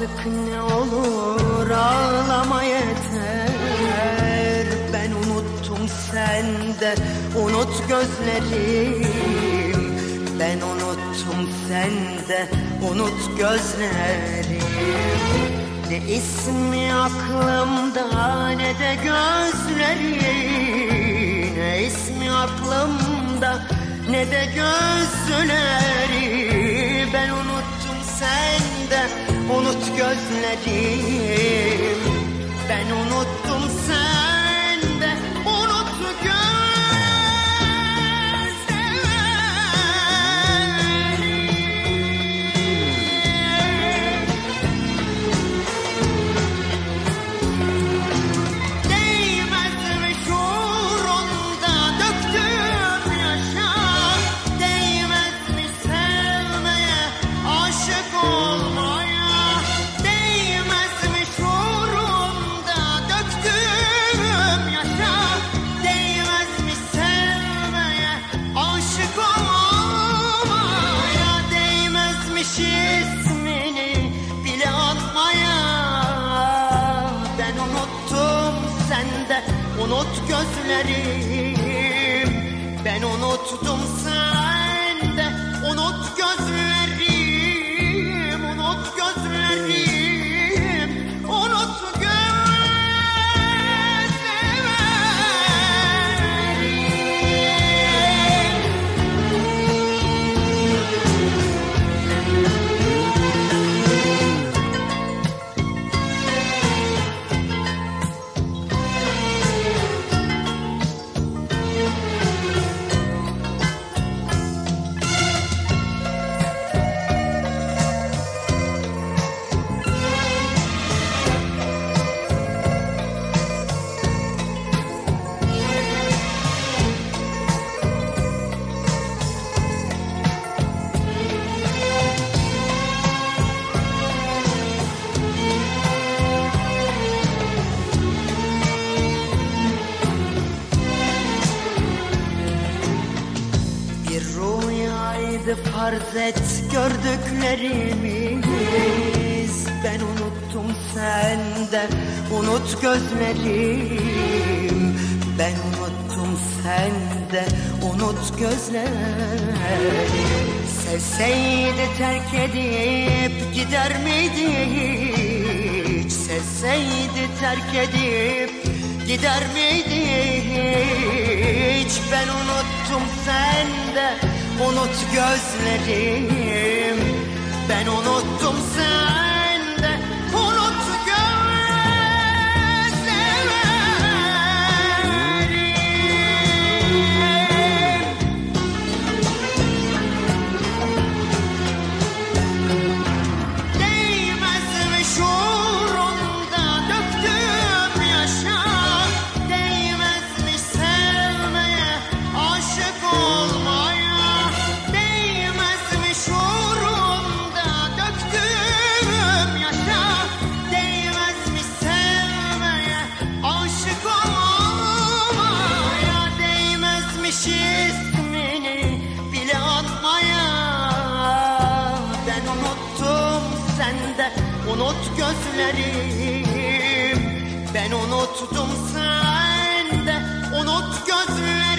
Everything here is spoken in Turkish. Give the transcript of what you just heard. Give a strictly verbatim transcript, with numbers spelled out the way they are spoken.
Artık ne olur ağlama yeter. Ben unuttum sen de unut gözlerim. Ben unuttum sen de unut gözlerim. Ne ismi aklımda ne de gözleri. Ne ismi aklımda ne de gözleri. Ben unuttum sen de unut gözlerim. Ben unuttum sen de unut gözlerim. Unut gözlerim. Ben unuttum sen de unut gözlerim. Unut gözlerim. Unut gözlerim. Farz et gördüklerimiz. Ben unuttum sen de unut gözlerim. Ben unuttum sen de unut gözlerim. Sevseydi terk edip gider miydi hiç? Sevseydi terk edip gider miydi hiç? Ben unuttum sen de unut gözlerim. Ben unuttum sen de unut gözlerim. Değmez mi şuurumda döktüğüm yaşa? Değmez mi sevmeye, aşık olmaya? İsmini bile anmaya. Ben unuttum sen de unut gözlerim. Ben unuttum sen de unut gözlerim.